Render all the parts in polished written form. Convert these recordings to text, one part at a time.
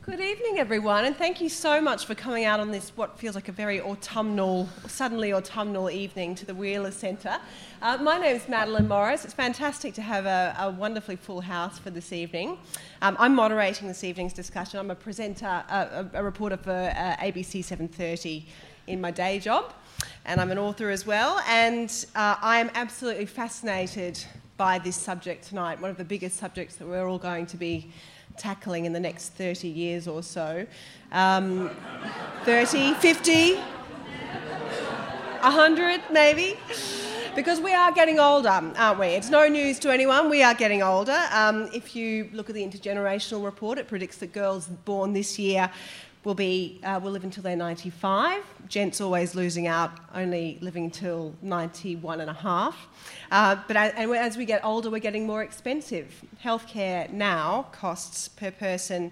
Good evening, everyone, and thank you so much for coming out on this, what feels like a very suddenly autumnal evening to the Wheeler Centre. My name is Madeline Morris. It's fantastic to have a wonderfully full house for this evening. I'm moderating this evening's discussion. I'm a presenter, a reporter for ABC 7:30 in my day job, and I'm an author as well, and I am absolutely fascinated by this subject tonight, one of the biggest subjects that we're all going to be tackling in the next 30 years or so. 30, 50, 100 maybe? Because we are getting older, aren't we? It's no news to anyone, we are getting older. If you look at the intergenerational report, it predicts that girls born this year will live until they're 95. Gents always losing out, only living until 91 and a half. But as we get older, we're getting more expensive. Healthcare now costs per person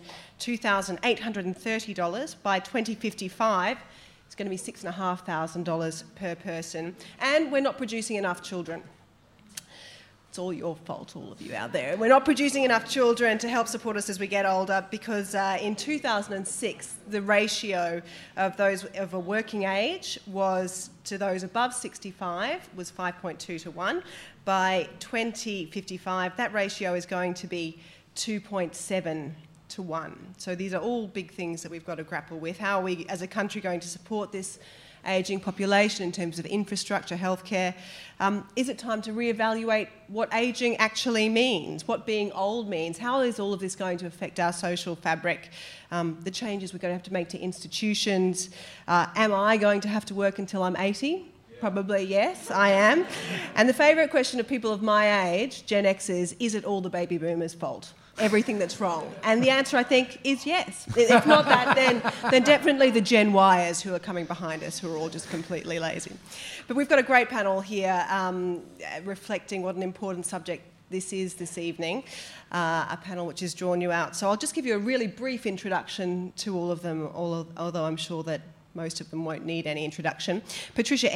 $2,830. By 2055, it's going to be $6,500 per person. And we're not producing enough children. It's all your fault, all of you out there. We're not producing enough children to help support us as we get older because in 2006, the ratio of those of a working age was to those above 65 was 5.2 to 1. By 2055, that ratio is going to be 2.7 to 1. So these are all big things that we've got to grapple with. How are we as a country going to support this ageing population in terms of infrastructure, healthcare? Is it time to reevaluate what ageing actually means, what being old means? How is all of this going to affect our social fabric? The changes we're going to have to make to institutions. Am I going to have to work until I'm 80? Probably yes, I am. And the favourite question of people of my age, Gen Xers, is it all the baby boomers' fault? Everything that's wrong? And the answer, I think, is yes. If not that, then definitely the Gen Yers who are coming behind us, who are all just completely lazy. But we've got a great panel here reflecting what an important subject this is this evening, a panel which has drawn you out. So I'll just give you a really brief introduction to all of them, although I'm sure that most of them won't need any introduction. Patricia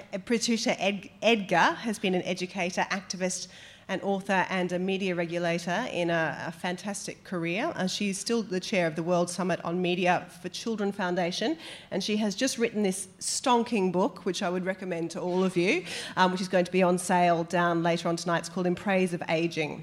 Edgar has been an educator, activist, an author and a media regulator in a fantastic career. She's still the chair of the World Summit on Media for Children Foundation, and she has just written this stonking book, which I would recommend to all of you, which is going to be on sale down later on tonight. It's called In Praise of Ageing.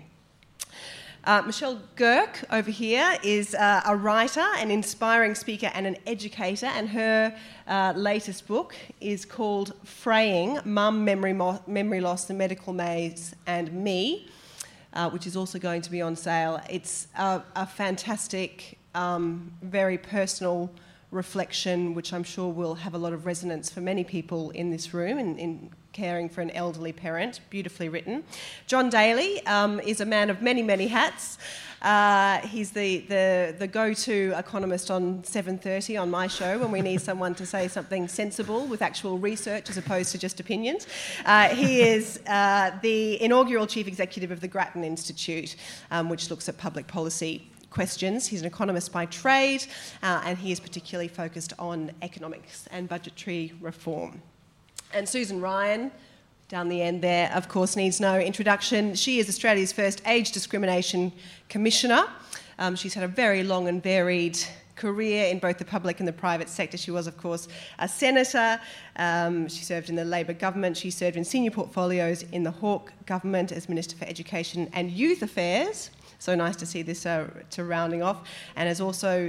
Michelle Girk over here is a writer, an inspiring speaker and an educator, and her latest book is called Fraying, Mum, Memory Loss, The Medical Maze and Me, which is also going to be on sale. It's a fantastic, very personal reflection, which I'm sure will have a lot of resonance for many people in this room in caring for an elderly parent. Beautifully written. John Daly is a man of many, many hats. He's the go-to economist on 7:30 on my show when we need someone to say something sensible with actual research as opposed to just opinions. He is the inaugural chief executive of the Grattan Institute, which looks at public policy questions. He's an economist by trade, and he is particularly focused on economics and budgetary reform. And Susan Ryan, down the end there, of course, needs no introduction. She is Australia's first Age Discrimination Commissioner. She's had a very long and varied career in both the public and the private sector. She was, of course, a senator. She served in the Labor government. She served in senior portfolios in the Hawke government as Minister for Education and Youth Affairs. So nice to see this to rounding off. And was also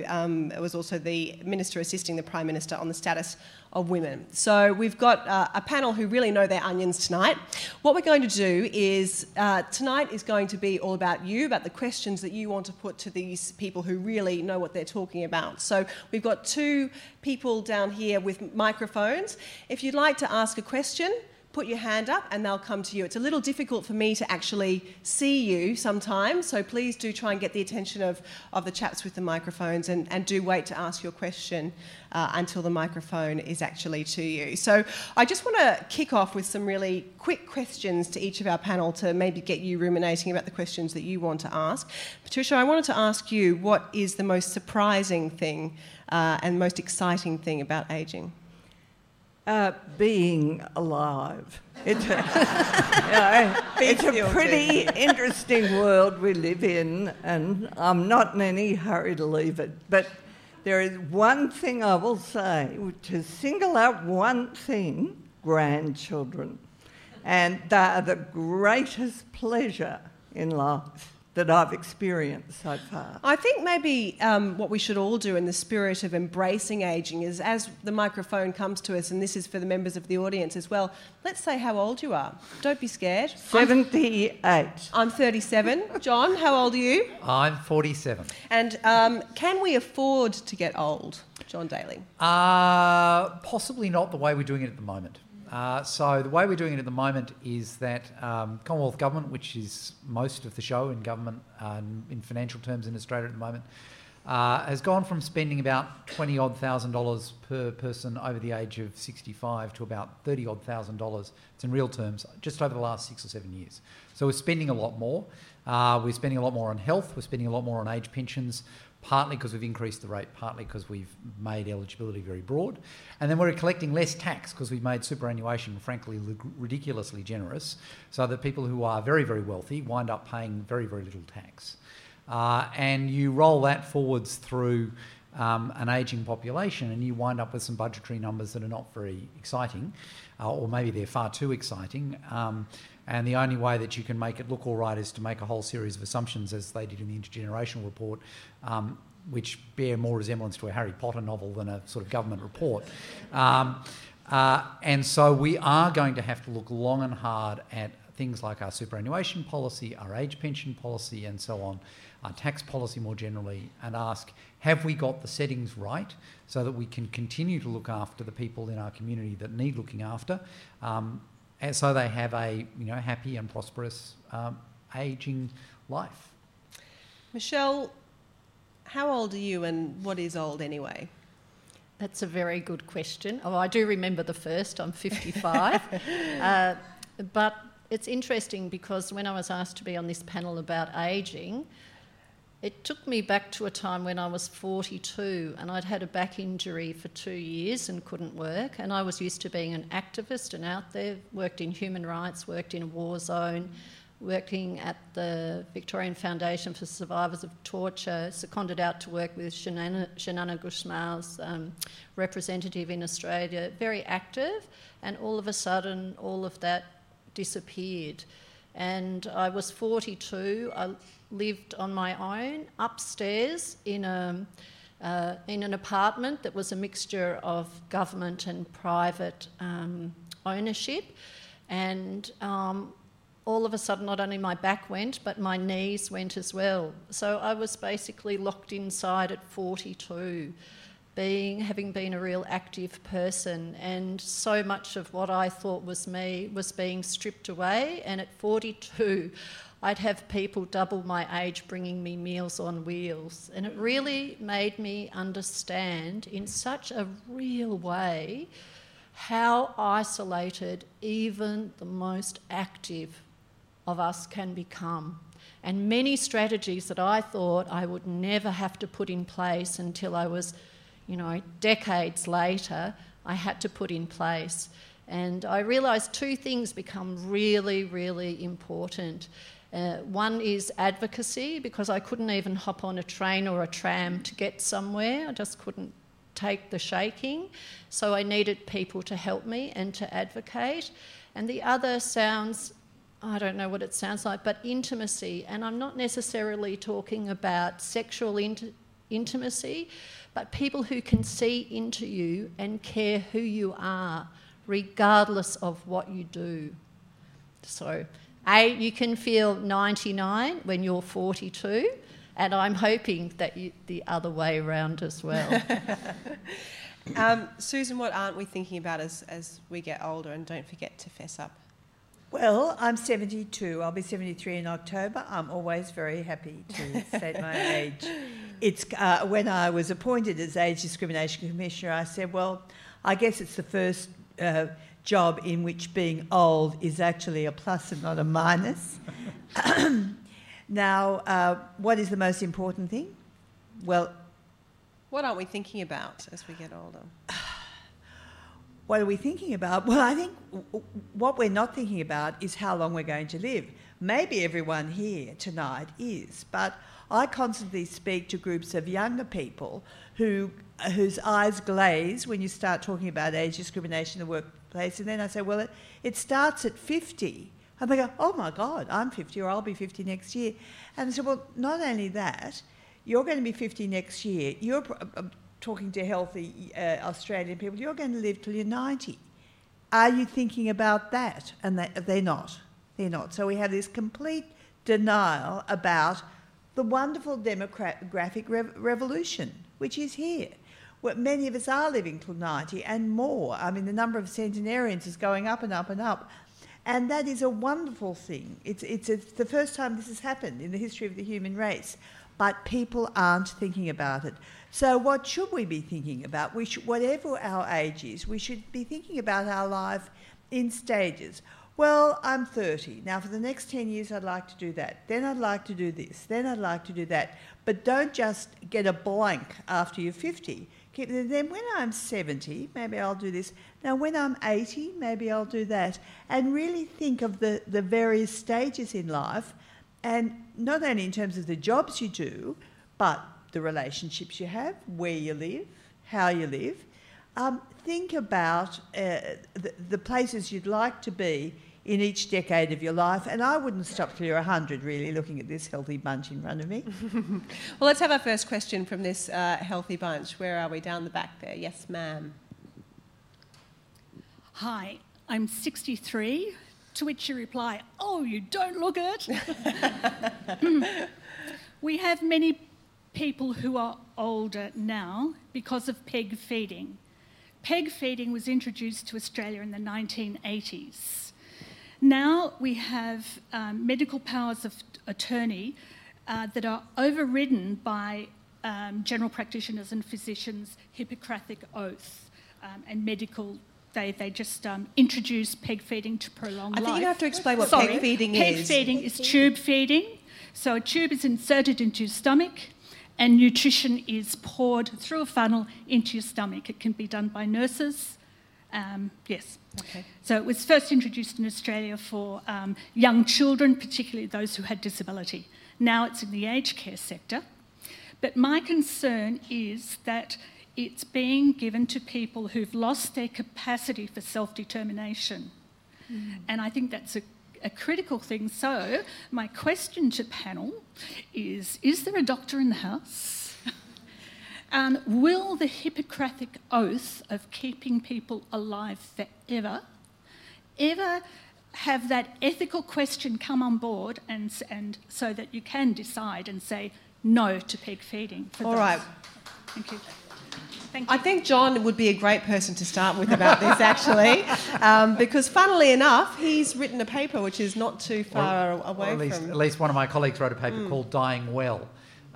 the Minister assisting the Prime Minister on the status of women. So we've got a panel who really know their onions tonight. What we're going to do is, tonight is going to be all about you, about the questions that you want to put to these people who really know what they're talking about. So we've got two people down here with microphones. If you'd like to ask a question, put your hand up and they'll come to you. It's a little difficult for me to actually see you sometimes, so please do try and get the attention of the chaps with the microphones and do wait to ask your question until the microphone is actually to you. So I just want to kick off with some really quick questions to each of our panel to maybe get you ruminating about the questions that you want to ask. Patricia, I wanted to ask you, what is the most surprising thing and most exciting thing about ageing? Being alive. It's a pretty interesting world we live in, and I'm not in any hurry to leave it. But there is one thing I will say, to single out one thing, grandchildren. And they are the greatest pleasure in life that I've experienced so far. I think maybe what we should all do in the spirit of embracing ageing is, as the microphone comes to us, and this is for the members of the audience as well, let's say how old you are. Don't be scared. 78. I'm 37. John, how old are you? I'm 47. And can we afford to get old, John Daly? Possibly not the way we're doing it at the moment. So the way we're doing it at the moment is that Commonwealth Government, which is most of the show in government in financial terms in Australia at the moment, has gone from spending about $20,000 per person over the age of 65 to about $30,000. It's in real terms, just over the last 6 or 7 years. So we're spending a lot more. We're spending a lot more on health. We're spending a lot more on age pensions, partly because we've increased the rate, partly because we've made eligibility very broad. And then we're collecting less tax because we've made superannuation, frankly, ridiculously generous, so that people who are very, very wealthy wind up paying very, very little tax. And you roll that forwards through an ageing population and you wind up with some budgetary numbers that are not very exciting, or maybe they're far too exciting. And the only way that you can make it look all right is to make a whole series of assumptions, as they did in the intergenerational report, which bear more resemblance to a Harry Potter novel than a sort of government report. And so we are going to have to look long and hard at things like our superannuation policy, our age pension policy and so on, our tax policy more generally, and ask, have we got the settings right so that we can continue to look after the people in our community that need looking after, and so they have a happy and prosperous ageing life. Michelle, how old are you and what is old anyway? That's a very good question. Oh, I do remember the first. I'm 55. But it's interesting because when I was asked to be on this panel about ageing, it took me back to a time when I was 42 and I'd had a back injury for 2 years and couldn't work, and I was used to being an activist and out there, worked in human rights, worked in a war zone, working at the Victorian Foundation for Survivors of Torture, seconded out to work with Shanana Gusmail's representative in Australia, very active, and all of a sudden all of that disappeared. And I was 42, I lived on my own upstairs in an apartment that was a mixture of government and private ownership, and all of a sudden not only my back went but my knees went as well. So I was basically locked inside at 42, having been a real active person, and so much of what I thought was me was being stripped away. And at 42 I'd have people double my age bringing me Meals on Wheels, and it really made me understand in such a real way how isolated even the most active of us can become. And many strategies that I thought I would never have to put in place until I was, decades later, I had to put in place. And I realised two things become really, really important. One is advocacy, because I couldn't even hop on a train or a tram to get somewhere. I just couldn't take the shaking. So I needed people to help me and to advocate. And the other sounds, I don't know what it sounds like, but intimacy. And I'm not necessarily talking about sexual intimacy, but people who can see into you and care who you are, regardless of what you do. So, you can feel 99 when you're 42, and I'm hoping that the other way around as well. Susan, what aren't we thinking about as we get older? And don't forget to fess up. Well, I'm 72. I'll be 73 in October. I'm always very happy to state my age. It's when I was appointed as Age Discrimination Commissioner, I said, well, I guess it's the first job in which being old is actually a plus and not a minus. Now, what is the most important thing? Well, what aren't we thinking about as we get older? what are we thinking about? Well, I think what we're not thinking about is how long we're going to live. Maybe everyone here tonight is, but I constantly speak to groups of younger people whose eyes glaze when you start talking about age discrimination in the workplace, and then I say, well, it starts at 50. And they go, oh my God, I'm 50 or I'll be 50 next year. And I said, well, not only that, you're going to be 50 next year. You're talking to healthy Australian people, you're going to live till you're 90. Are you thinking about that? And they're not. They're not. So we have this complete denial about the wonderful demographic revolution, which is here. Well, many of us are living till 90 and more. I mean, the number of centenarians is going up and up and up. And that is a wonderful thing. It's the first time this has happened in the history of the human race. But people aren't thinking about it. So what should we be thinking about? Whatever our age is, we should be thinking about our life in stages. Well, I'm 30. Now, for the next 10 years, I'd like to do that. Then I'd like to do this. Then I'd like to do that. But don't just get a blank after you're 50. Then when I'm 70, maybe I'll do this. Now, when I'm 80, maybe I'll do that. And really think of the various stages in life, and not only in terms of the jobs you do, but the relationships you have, where you live, how you live. Think about the places you'd like to be in each decade of your life. And I wouldn't stop till you're 100, really, looking at this healthy bunch in front of me. Well, let's have our first question from this healthy bunch. Where are we? Down the back there. Yes, ma'am. Hi, I'm 63. To which you reply, oh, you don't look it. We have many people who are older now because of peg feeding. Peg feeding was introduced to Australia in the 1980s. Now we have medical powers of attorney that are overridden by general practitioners and physicians' Hippocratic oath and medical. They just introduce peg feeding to prolong life. I think you have to explain what peg feeding is. Peg feeding is tube feeding. So a tube is inserted into your stomach and nutrition is poured through a funnel into your stomach. It can be done by nurses. Yes. Okay. So it was first introduced in Australia for young children, particularly those who had disability. Now it's in the aged care sector. But my concern is that it's being given to people who've lost their capacity for self-determination. And I think that's a critical thing. So my question to panel is there a doctor in the house? Will the Hippocratic oath of keeping people alive forever ever have that ethical question come on board and so that you can decide and say no to peg feeding? All right. Thank you. Thank you. I think John would be a great person to start with about this, actually, because funnily enough, he's written a paper which is not too far away from... At least one of my colleagues wrote a paper called Dying Well.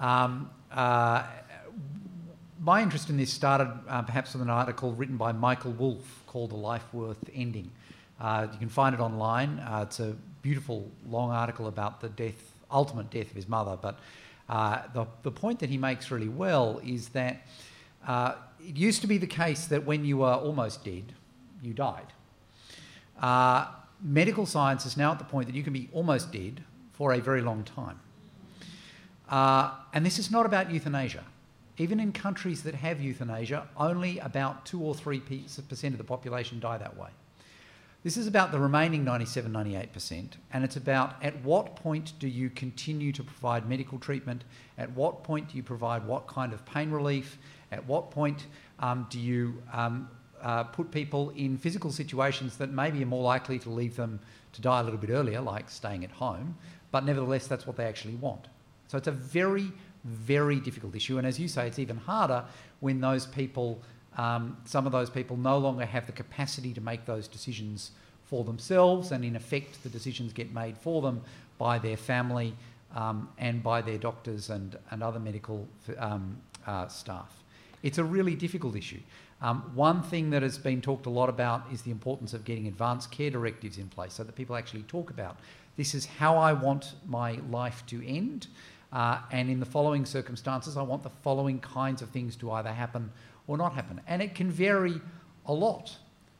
My interest in this started perhaps with an article written by Michael Wolff called A Life Worth Ending. You can find it online. It's a beautiful, long article about the ultimate death of his mother, but the point that he makes really well is that it used to be the case that when you were almost dead, you died. Medical science is now at the point that you can be almost dead for a very long time. And this is not about euthanasia. Even in countries that have euthanasia, only about 2 or 3% of the population die that way. This is about the remaining 97, 98%, and it's about at what point do you continue to provide medical treatment, at what point do you provide what kind of pain relief, at what point do you put people in physical situations that maybe are more likely to leave them to die a little bit earlier, like staying at home, but nevertheless that's what they actually want. So it's a very, very difficult issue, and as you say, it's even harder when those people, some of those people no longer have the capacity to make those decisions for themselves, and in effect the decisions get made for them by their family and by their doctors and other medical staff. It's a really difficult issue. One thing that has been talked a lot about is the importance of getting advanced care directives in place so that people actually talk about this is how I want my life to end, and in the following circumstances I want the following kinds of things to either happen or not happen. And it can vary a lot.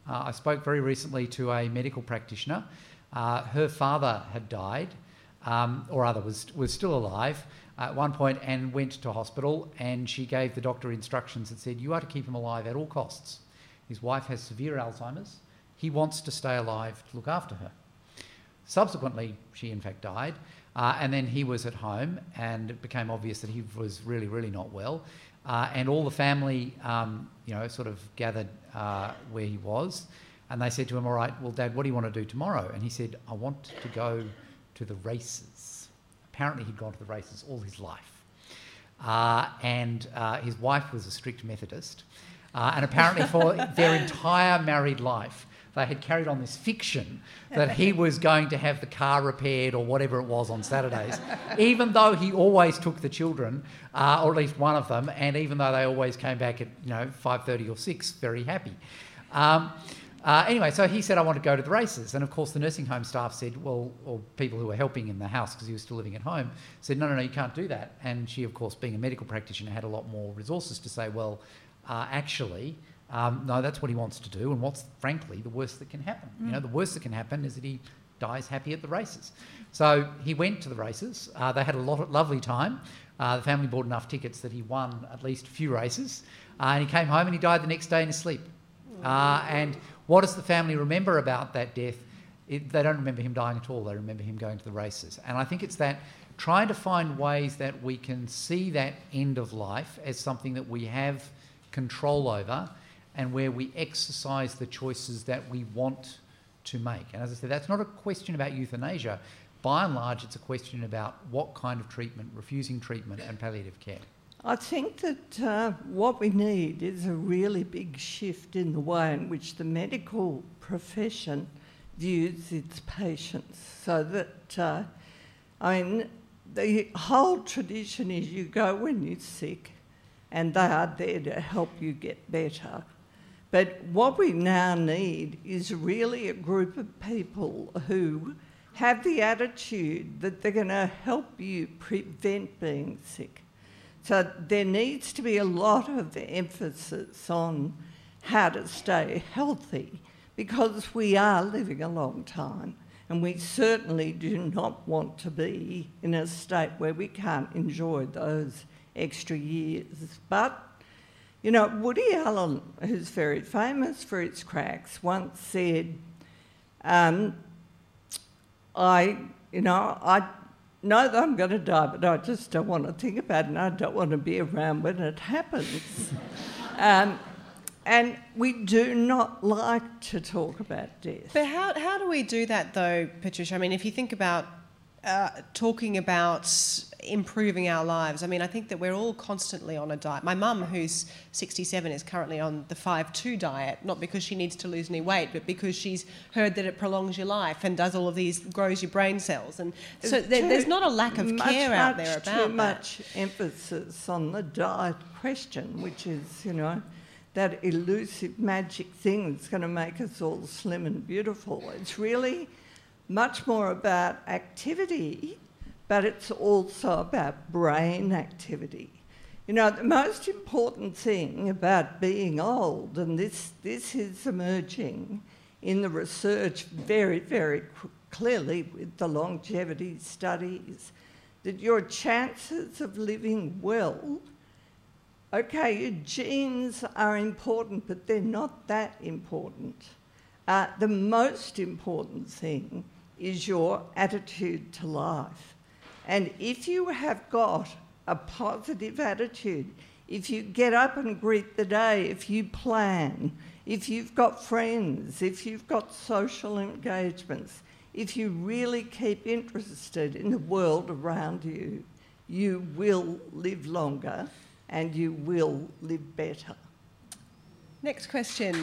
I spoke very recently to a medical practitioner. Her father had died, or rather was still alive at one point, and went to hospital, and she gave the doctor instructions that said, you are to keep him alive at all costs. His wife has severe Alzheimer's. He wants to stay alive to look after her. Subsequently, she in fact died, and then he was at home, and it became obvious that he was really, really not well. And all the family, sort of gathered where he was, and they said to him, all right, well, Dad, what do you want to do tomorrow? And he said, I want to go to the races. Apparently he'd gone to the races all his life. And his wife was a strict Methodist. And apparently for their entire married life, they had carried on this fiction that he was going to have the car repaired or whatever it was on Saturdays, even though he always took the children, or at least one of them, and even though they always came back at 5:30 or 6, very happy. Anyway, so he said, I want to go to the races. And of course the nursing home staff said, or people who were helping in the house because he was still living at home, said, no, you can't do that. And she, of course, being a medical practitioner, had a lot more resources to say, well, actually... no, that's what he wants to do, and what's, frankly, the worst that can happen? The worst that can happen is that he dies happy at the races. So he went to the races. They had a lovely time. The family bought enough tickets that he won at least a few races, and he came home and he died the next day in his sleep. And what does the family remember about that death? They don't remember him dying at all. They remember him going to the races. And I think it's that trying to find ways that we can see that end of life as something that we have control over, and where we exercise the choices that we want to make. And as I said, that's not a question about euthanasia. By and large, it's a question about what kind of treatment, refusing treatment and palliative care. I think that what we need is a really big shift in the way in which the medical profession views its patients. So that, the whole tradition is you go when you're sick and they are there to help you get better. But what we now need is really a group of people who have the attitude that they're going to help you prevent being sick. So there needs to be a lot of emphasis on how to stay healthy, because we are living a long time, and we certainly do not want to be in a state where we can't enjoy those extra years. But Woody Allen, who's very famous for his cracks, once said, I know that I'm going to die, but I just don't want to think about it, and I don't want to be around when it happens. And we do not like to talk about death. But how do we do that, though, Patricia? I mean, if you think about talking about improving our lives, I think that we're all constantly on a diet. My mum, who's 67, is currently on the 5-2 diet, not because she needs to lose any weight, but because she's heard that it prolongs your life and does all of these, grows your brain cells. And so there's not a lack of care out there about that. Too much emphasis on the diet question, which is, that elusive magic thing that's going to make us all slim and beautiful. It's really much more about activity, but it's also about brain activity. The most important thing about being old, and this is emerging in the research very, very clearly with the longevity studies, that your chances of living well, okay, your genes are important, but they're not that important. The most important thing is your attitude to life. And if you have got a positive attitude, if you get up and greet the day, if you plan, if you've got friends, if you've got social engagements, if you really keep interested in the world around you, you will live longer and you will live better. Next question.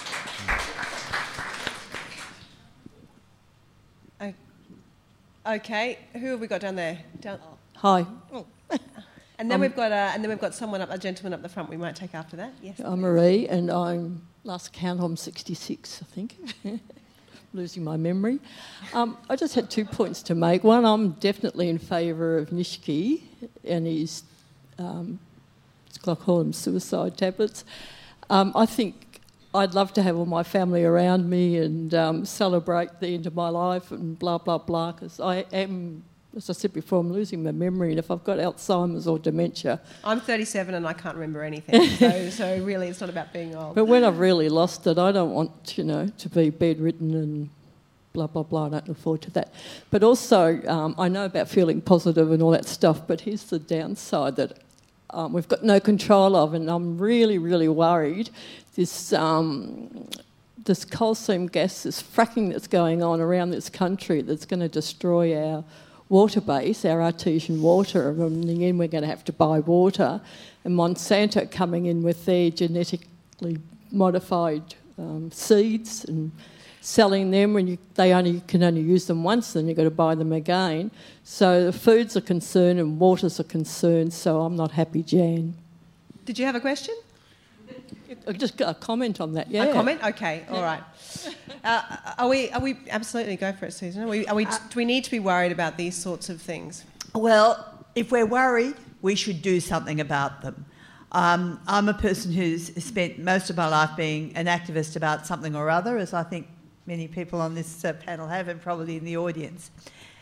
Okay, who have we got down there? Hi. And then we've got someone a gentleman up the front. We might take after that. Yes. I'm Marie, and last count I'm 66, I think. Losing my memory. I just had 2 points to make. One, I'm definitely in favour of Nishki and his I call them suicide tablets. I think I'd love to have all my family around me and celebrate the end of my life and blah, blah, blah, because I am, as I said before, I'm losing my memory, and if I've got Alzheimer's or dementia... I'm 37 and I can't remember anything, so really it's not about being old. But when I've really lost it, I don't want, to be bedridden and blah, blah, blah. I don't look forward to that. But also, I know about feeling positive and all that stuff, but here's the downside that we've got no control of, and I'm really, really worried. This coal seam gas, this fracking that's going on around this country that's going to destroy our water base, our artesian water, and in the end we're going to have to buy water, and Monsanto coming in with their genetically modified seeds and selling them when they can only use them once, then you've got to buy them again. So the food's a concern and water's a concern, so I'm not happy, Jan. Did you have a question? I just got a comment on that, yeah. A comment? Okay, all right. Are we absolutely, go for it, Susan. Do we need to be worried about these sorts of things? Well, if we're worried, we should do something about them. I'm a person who's spent most of my life being an activist about something or other, as I think many people on this panel have, and probably in the audience.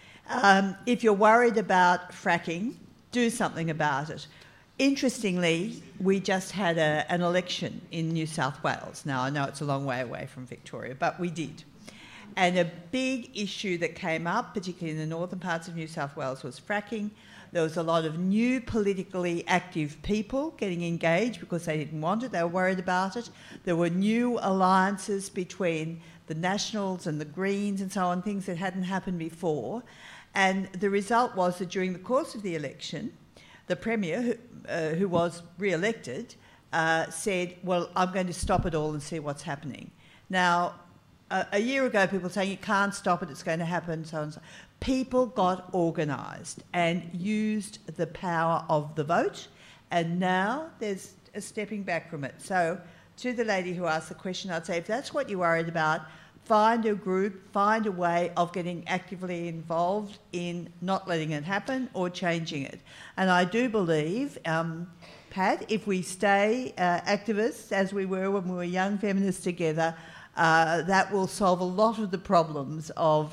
If you're worried about fracking, do something about it. Interestingly, we just had an election in New South Wales. Now, I know it's a long way away from Victoria, but we did. And a big issue that came up, particularly in the northern parts of New South Wales, was fracking. There was a lot of new politically active people getting engaged because they didn't want it, they were worried about it. There were new alliances between the Nationals and the Greens and so on, things that hadn't happened before. And the result was that during the course of the election, the Premier, who was re-elected, said, well, I'm going to stop it all and see what's happening. Now, a year ago, people were saying, you can't stop it, it's going to happen, so on and so on. People got organised and used the power of the vote, and now there's a stepping back from it. So to the lady who asked the question, I'd say, if that's what you're worried about, find a group, find a way of getting actively involved in not letting it happen or changing it. And I do believe, Pat, if we stay activists as we were when we were young feminists together, that will solve a lot of the problems of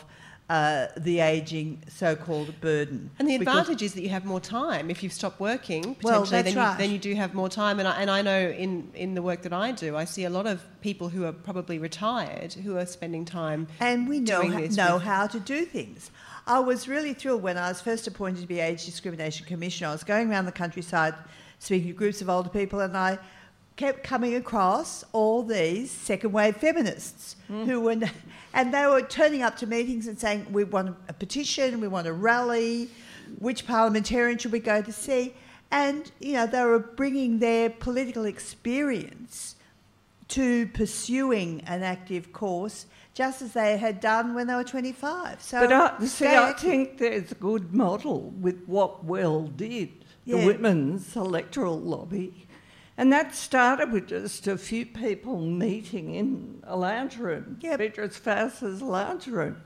the ageing so-called burden. And the advantage is that you have more time. If you've stopped working, potentially, then you do have more time. And I know in the work that I do, I see a lot of people who are probably retired who are spending time and we know doing this how to do things. I was really thrilled when I was first appointed to be Age Discrimination Commissioner. I was going around the countryside speaking to groups of older people, and I kept coming across all these second-wave feminists who were... And they were turning up to meetings and saying, we want a petition, we want a rally, which parliamentarian should we go to see? And, they were bringing their political experience to pursuing an active course, just as they had done when they were 25. So, but I think there's a good model with what Well did, the women's electoral lobby. And that started with just a few people meeting in a lounge room, Beatrice Fass's lounge room,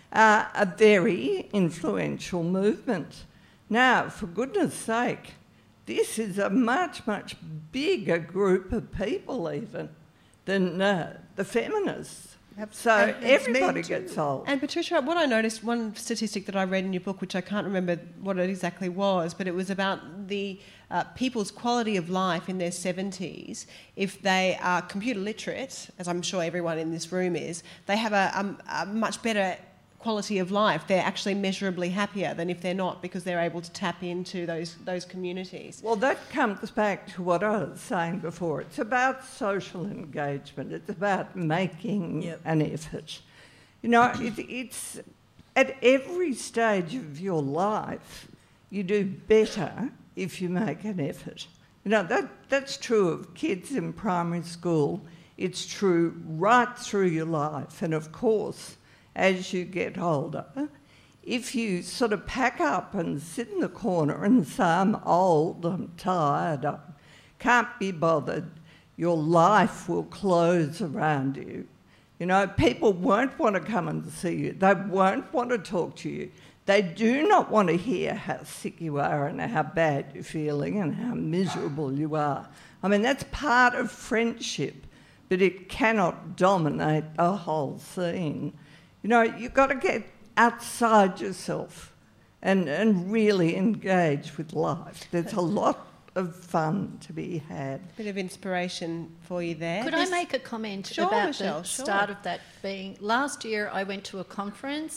a very influential movement. Now, for goodness sake, this is a much, much bigger group of people even than the feminists. So everybody gets old. And Patricia, what I noticed, one statistic that I read in your book, which I can't remember what it exactly was, but it was about the people's quality of life in their 70s. If they are computer literate, as I'm sure everyone in this room is, they have a much better quality of life. They're actually measurably happier than if they're not, because they're able to tap into those communities. Well, that comes back to what I was saying before. It's about social engagement. It's about making an effort. It's at every stage of your life, you do better if you make an effort. That's true of kids in primary school. It's true right through your life. And of course, as you get older, if you sort of pack up and sit in the corner and say, I'm old, I'm tired, I can't be bothered, your life will close around you. People won't want to come and see you. They won't want to talk to you. They do not want to hear how sick you are and how bad you're feeling and how miserable you are. I mean, that's part of friendship. but it cannot dominate the whole scene. You know, you've got to get outside yourself and really engage with life. There's a lot of fun to be had. Bit of inspiration for you there. Could I make a comment Sure, about Michelle, the sure. start of that being... Last year I went to a conference.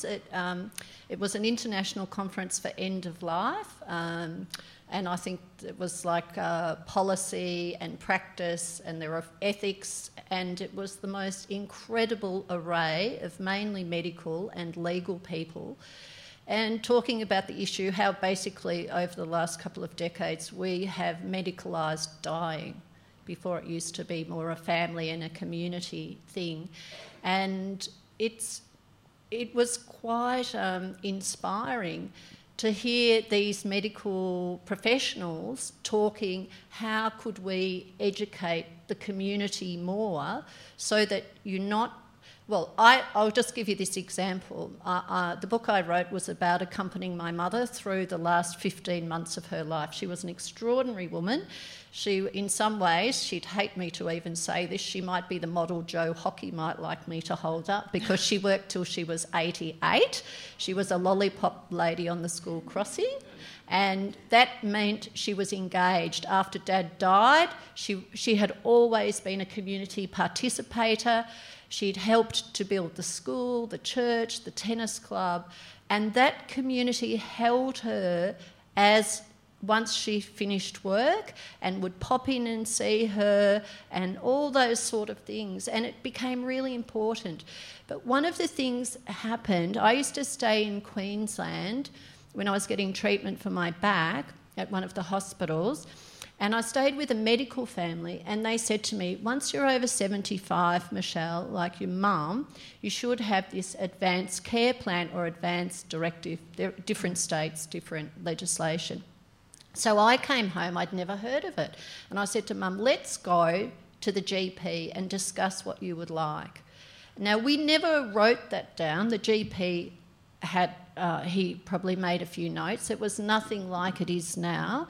It was an international conference for end of life, and I think it was like policy and practice, and there were ethics, and it was the most incredible array of mainly medical and legal people, and talking about the issue how basically over the last couple of decades we have medicalised dying. Before it used to be more a family and a community thing. And it was quite inspiring to hear these medical professionals talking how could we educate the community more so that you're not... Well, I'll just give you this example. The book I wrote was about accompanying my mother through the last 15 months of her life. She was an extraordinary woman. She, in some ways, she'd hate me to even say this, she might be the model Joe Hockey might like me to hold up, because she worked till she was 88. She was a lollipop lady on the school crossing, and that meant she was engaged. After Dad died, she had always been a community participator. She'd helped to build the school, the church, the tennis club, and that community held her as once she finished work and would pop in and see her and all those sort of things, and it became really important. But one of the things happened, I used to stay in Queensland when I was getting treatment for my back at one of the hospitals, and I stayed with a medical family, and they said to me, once you're over 75, Michelle, like your mum, you should have this advanced care plan or advanced directive. There are different states, different legislation. So I came home, I'd never heard of it, and I said to Mum, let's go to the GP and discuss what you would like. Now, we never wrote that down. The GP had, he probably made a few notes. It was nothing like it is now.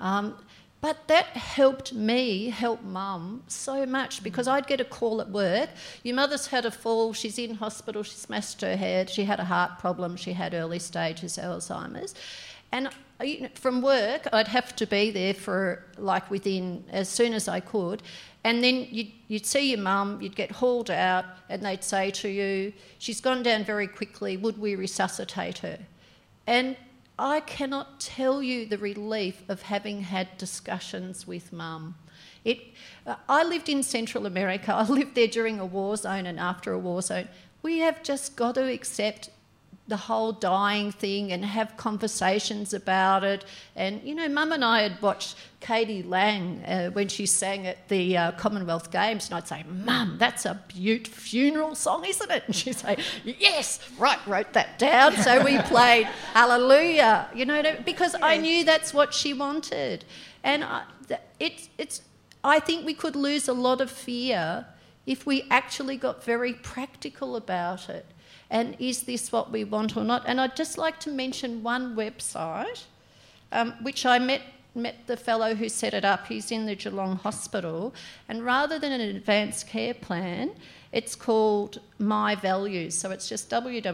But that helped me help Mum so much, because I'd get a call at work. Your mother's had a fall, she's in hospital, she smashed her head, she had a heart problem, she had early stages Alzheimer's. And from work, I'd have to be there for within as soon as I could. And then you'd see your mum, you'd get hauled out, and they'd say to you, she's gone down very quickly, would we resuscitate her? And I cannot tell you the relief of having had discussions with Mum. I lived in Central America. I lived there during a war zone and after a war zone. We have just got to accept the whole dying thing and have conversations about it. And, Mum and I had watched Katie Lang when she sang at the Commonwealth Games, and I'd say, Mum, that's a beautiful funeral song, isn't it? And she'd say, yes, right, wrote that down. So we played Hallelujah, because I knew that's what she wanted. And I think we could lose a lot of fear if we actually got very practical about it. And is this what we want or not? And I'd just like to mention one website, which I met the fellow who set it up. He's in the Geelong Hospital. And rather than an advanced care plan, it's called My Values. So it's just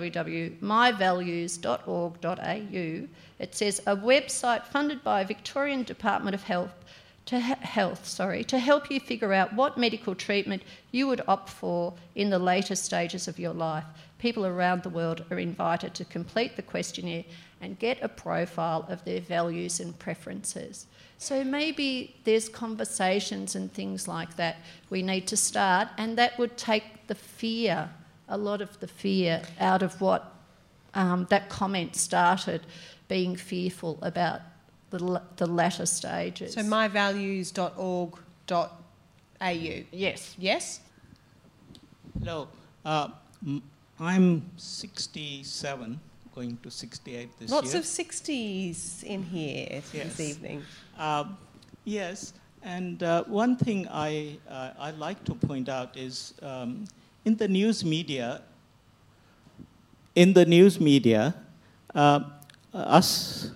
www.myvalues.org.au. It says a website funded by Victorian Department of Health to help you figure out what medical treatment you would opt for in the later stages of your life. People around the world are invited to complete the questionnaire and get a profile of their values and preferences. So maybe there's conversations and things like that we need to start, and that would take the fear, a lot of the fear, out of what that comment started, being fearful about the latter stages. So myvalues.org.au. Yes. Yes? Hello. I'm 67, going to 68 this Lots year. of 60s in here this evening. Yes, and one thing I like to point out is in the news media, us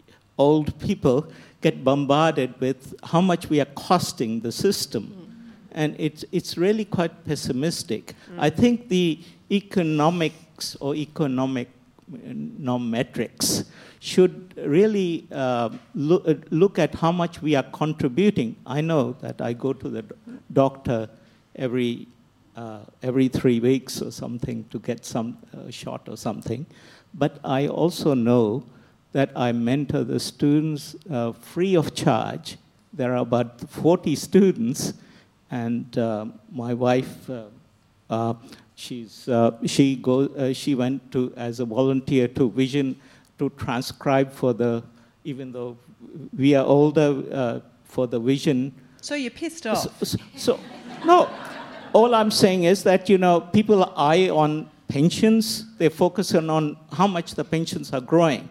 old people get bombarded with how much we are costing the system. and it's really quite pessimistic. I think the economics or econometrics should really look at how much we are contributing. I know that I go to the doctor every 3 weeks or something to get some shot or something, but I also know that I mentor the students free of charge. There are about 40 students, and my wife, she went to as a volunteer to Vision to transcribe for even though we are older, for the Vision. So you're pissed off? No. All I'm saying is that, people eye on pensions. They focus on how much the pensions are growing.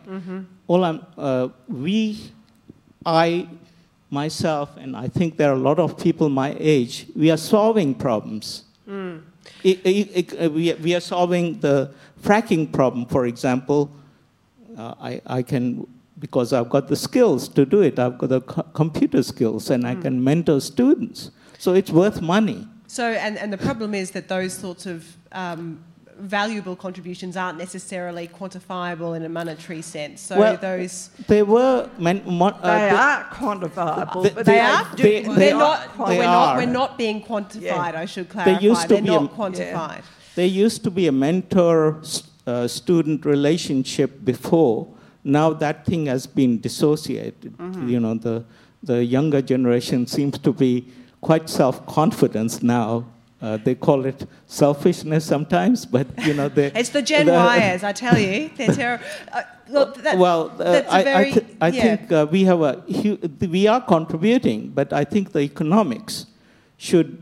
I, myself, and I think there are a lot of people my age, we are solving problems. We are solving the fracking problem, for example. I can, because I've got the skills to do it, I've got the computer skills, and I can mentor students. So it's worth money. So, and the problem is that those sorts of valuable contributions aren't necessarily quantifiable in a monetary sense. So well, those... They were... they are quantifiable, but we're not being quantified, Yeah. I should clarify. They're not quantified. There used to be a mentor-student relationship before. Now that thing has been dissociated. The younger generation seems to be quite self-confident now. They call it selfishness sometimes, but it's the Gen Yers, I tell you, they're terrible. I think we are contributing, but I think the economics should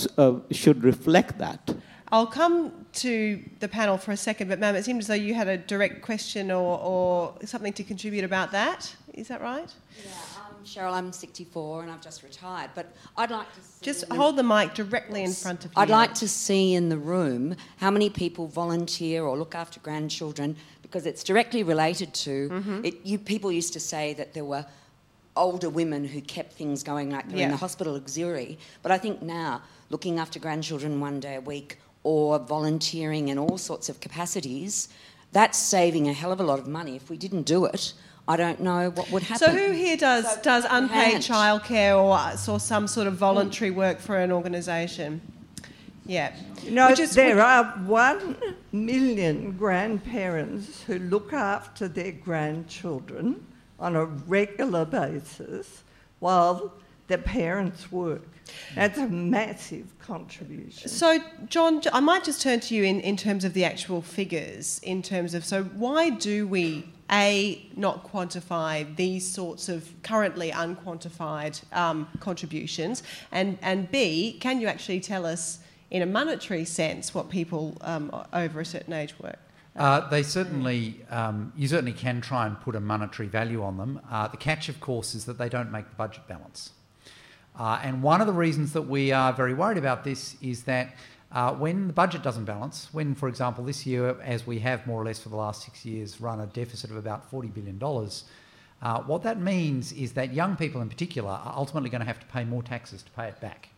reflect that. I'll come to the panel for a second, but ma'am, it seemed as though you had a direct question or something to contribute about that. Is that right? Yeah. Cheryl, I'm 64 and I've just retired, but I'd like to see... Just hold the mic directly in front of you. I'd like to see in the room how many people volunteer or look after grandchildren, because it's directly related to... People used to say that there were older women who kept things going, like they're in the hospital auxiliary, but I think now, looking after grandchildren one day a week or volunteering in all sorts of capacities, that's saving a hell of a lot of money. If we didn't do it, I don't know what would happen. So who here does unpaid childcare or some sort of voluntary work for an organisation? Yeah. There are 1 million grandparents who look after their grandchildren on a regular basis while their parents work. That's a massive contribution. So, John, I might just turn to you in terms of the actual figures, in terms of, so why do we... not quantify these sorts of currently unquantified contributions, and B, can you actually tell us in a monetary sense what people over a certain age work? They certainly, you certainly can try and put a monetary value on them. The catch, of course, is that they don't make the budget balance. And one of the reasons that we are very worried about this is that when the budget doesn't balance, when, for example, this year, as we have more or less for the last 6 years, run a deficit of about $40 billion, what that means is that young people in particular are ultimately going to have to pay more taxes to pay it back.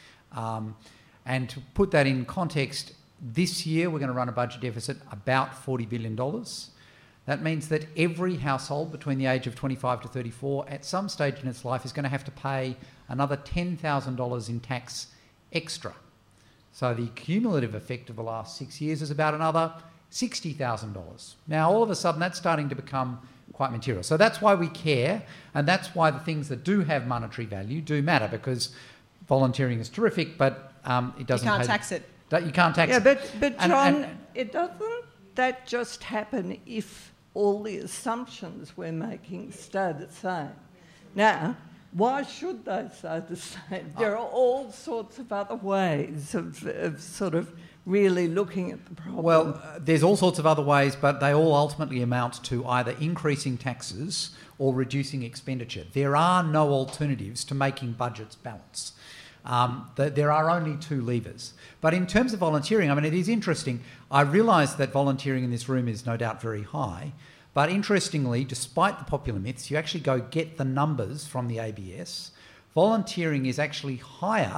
And to put that in context, this year we're going to run a budget deficit about $40 billion. That means that every household between the age of 25 to 34 at some stage in its life is going to have to pay another $10,000 in tax extra. So the cumulative effect of the last 6 years is about another $60,000. Now, all of a sudden, that's starting to become quite material. So that's why we care, and that's why the things that do have monetary value do matter, because volunteering is terrific, but it doesn't... You can't tax it. You can't tax it. But John, it doesn't that just happen if all the assumptions we're making stay the same? Now, why should they stay the same? There are all sorts of other ways of sort of really looking at the problem. Well, there's all sorts of other ways, but they all ultimately amount to either increasing taxes or reducing expenditure. There are no alternatives to making budgets balance. There are only two levers. But in terms of volunteering, I mean, it is interesting. I realise that volunteering in this room is no doubt very high, but interestingly, despite the popular myths, you actually go get the numbers from the ABS. Volunteering is actually higher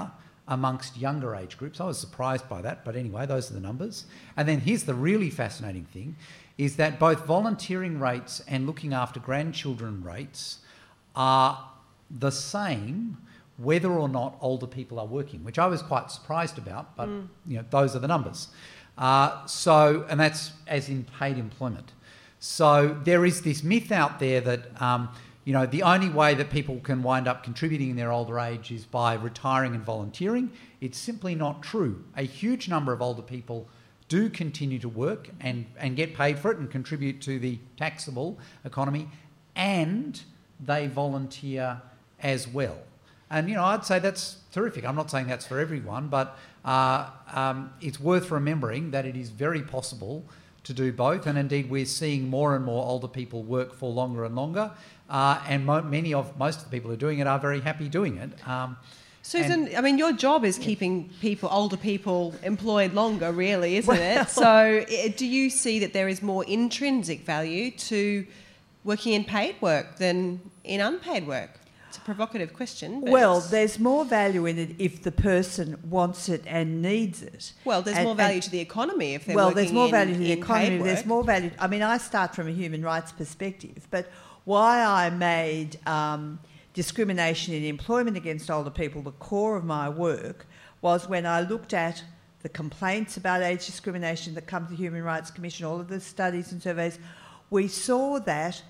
amongst younger age groups. I was surprised by that, but anyway, those are the numbers. And then here's the really fascinating thing, is that both volunteering rates and looking after grandchildren rates are the same whether or not older people are working, which I was quite surprised about, but those are the numbers. And that's as in paid employment. So there is this myth out there that the only way that people can wind up contributing in their older age is by retiring and volunteering. It's simply not true. A huge number of older people do continue to work and get paid for it and contribute to the taxable economy, and they volunteer as well. And, I'd say that's terrific. I'm not saying that's for everyone, but it's worth remembering that it is very possible to do both. And indeed, we're seeing more and more older people work for longer and longer. And most of the people who are doing it are very happy doing it. Susan, your job is keeping older people employed longer, really, isn't it? So do you see that there is more intrinsic value to working in paid work than in unpaid work? It's a provocative question. Well, there's more value in it if the person wants it and needs it. Well, there's more value to the economy if they're working in there's more value to the economy. There's more value. I start from a human rights perspective, but why I made discrimination in employment against older people the core of my work was when I looked at the complaints about age discrimination that come to the Human Rights Commission, all of the studies and surveys, we saw that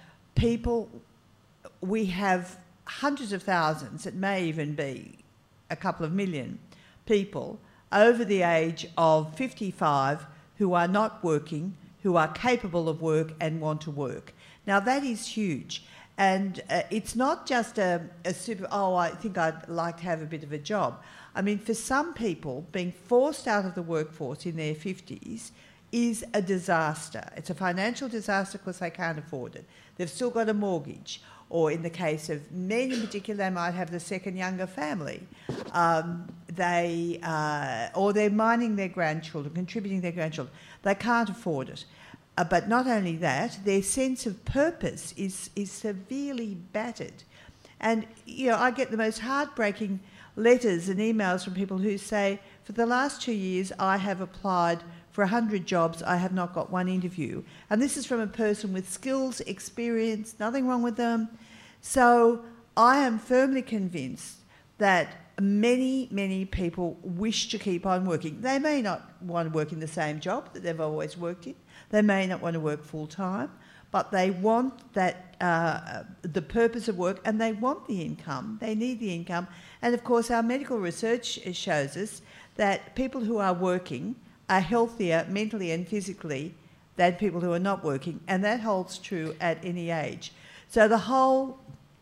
we have hundreds of thousands, it may even be a couple of million people over the age of 55 who are not working, who are capable of work and want to work. Now that is huge. And it's not just I think I'd like to have a bit of a job. For some people, being forced out of the workforce in their 50s is a disaster. It's a financial disaster because they can't afford it. They've still got a mortgage. Or in the case of men in particular, they might have the second younger family. Or they're minding their grandchildren, contributing their grandchildren. They can't afford it. But not only that, their sense of purpose is severely battered. And, I get the most heartbreaking letters and emails from people who say, for the last 2 years, I have applied for 100 jobs, I have not got one interview. And this is from a person with skills, experience, nothing wrong with them. So I am firmly convinced that many, many people wish to keep on working. They may not want to work in the same job that they've always worked in. They may not want to work full-time, but they want that the purpose of work, and they want the income. They need the income. And, of course, our medical research shows us that people who are working are healthier mentally and physically than people who are not working, and that holds true at any age. So the whole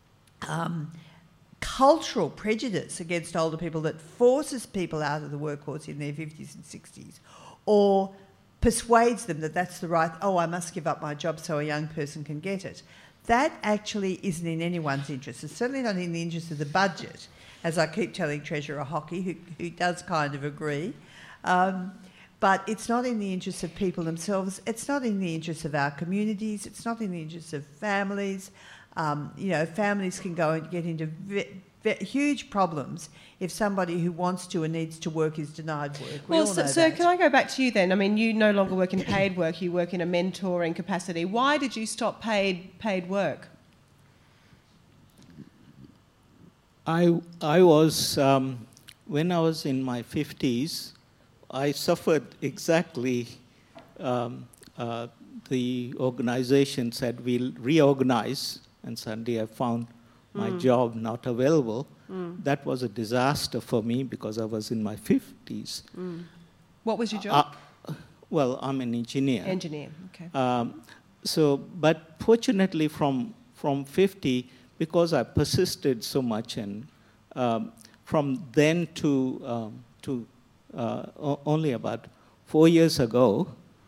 cultural prejudice against older people that forces people out of the workforce in their 50s and 60s, or persuades them that that's the right, I must give up my job so a young person can get it, that actually isn't in anyone's interest. It's certainly not in the interest of the budget, as I keep telling Treasurer Hockey, who does kind of agree. But it's not in the interest of people themselves. It's not in the interest of our communities. It's not in the interest of families. Families can go and get into huge problems if somebody who wants to and needs to work is denied work. So can I go back to you then? You no longer work in paid work. You work in a mentoring capacity. Why did you stop paid work? I was, when I was in my 50s, I suffered exactly, the organisation said we'll reorganise, and suddenly I found my job not available. That was a disaster for me because I was in my 50s. What was your job? Well, I'm an engineer. Engineer, okay. But fortunately from 50, because I persisted so much, and from then to only about 4 years ago,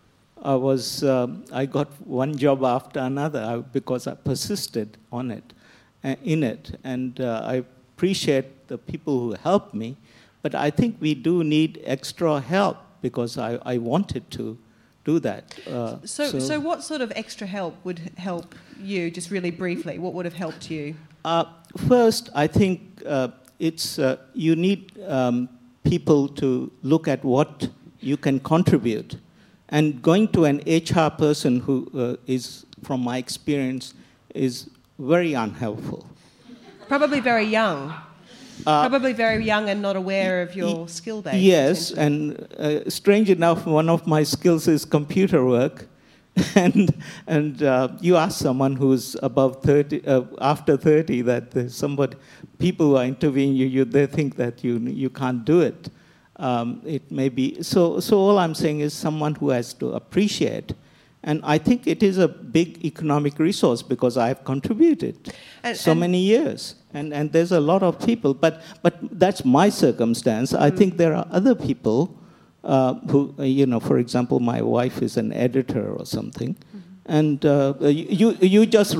I got one job after another because I persisted on it, in it, and I appreciate the people who helped me, but I think we do need extra help because I wanted to do that. So what sort of extra help would help you, just really briefly? What would have helped you? First, I think you need people to look at what you can contribute. And going to an HR person who is, from my experience, is very unhelpful. Probably very young. Probably very young and not aware of your skill base. Yes, and strange enough, one of my skills is computer work. And you ask someone who's above 30, after 30, that there's somebody, people who are interviewing you, they think that you can't do it. It may be, so all I'm saying is someone who has to appreciate. And I think it is a big economic resource because I've contributed many years. And there's a lot of people, but that's my circumstance. I think there are other people who, for example, my wife is an editor or something. And you just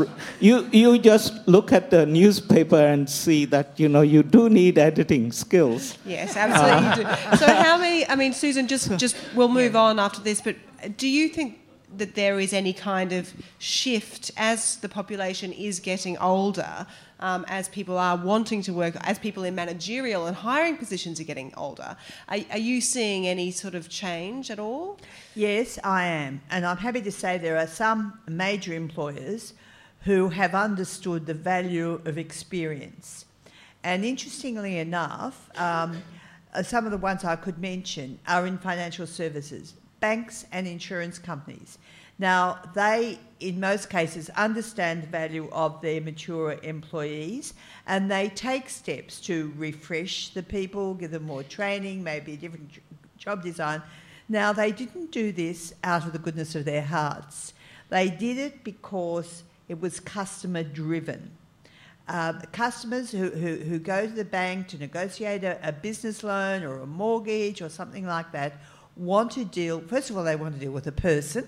look at the newspaper and see that you do need editing skills. Yes, absolutely you do. So how many? I mean, Susan, just we'll move on after this. But do you think that there is any kind of shift as the population is getting older, as people are wanting to work, as people in managerial and hiring positions are getting older? Are you seeing any sort of change at all? Yes, I am. And I'm happy to say there are some major employers who have understood the value of experience. And interestingly enough, some of the ones I could mention are in financial services, banks and insurance companies. Now, they, in most cases, understand the value of their mature employees, and they take steps to refresh the people, give them more training, maybe a different job design. Now, they didn't do this out of the goodness of their hearts. They did it because it was customer-driven. Customers who go to the bank to negotiate a business loan or a mortgage or something like that want to deal, first of all, they want to deal with a person,